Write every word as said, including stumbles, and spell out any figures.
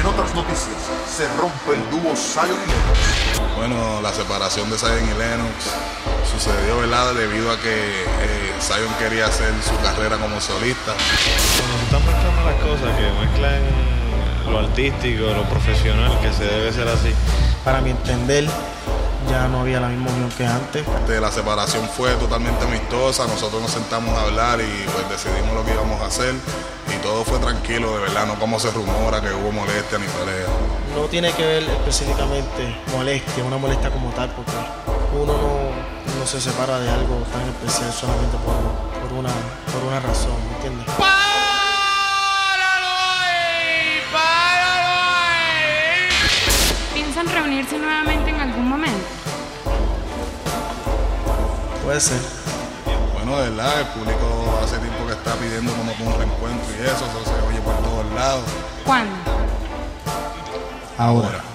En otras noticias, se rompe el dúo Zion y Lennox. Bueno, la separación de Zion y Lennox sucedió, ¿verdad?, debido a que eh, Zion quería hacer su carrera como solista. Cuando se están mezclando las cosas, que mezclan lo artístico, lo profesional, que se debe ser así. Para mi entender, ya no había la misma unión que antes. La separación fue totalmente amistosa, nosotros nos sentamos a hablar y pues decidimos lo que íbamos a hacer y todo fue tranquilo, de verdad, no como se rumora que hubo molestia ni pelea. No tiene que ver específicamente molestia, una molestia como tal, porque uno no, no se separa de algo tan especial solamente por, por, una, por una razón, ¿me entiendes? ¿Piensan reunirse nuevamente en algún momento? Puede ser. Bueno, de verdad, el público hace tiempo que está pidiendo como que un reencuentro y eso, eso se oye por todos lados. ¿Cuándo? Ahora.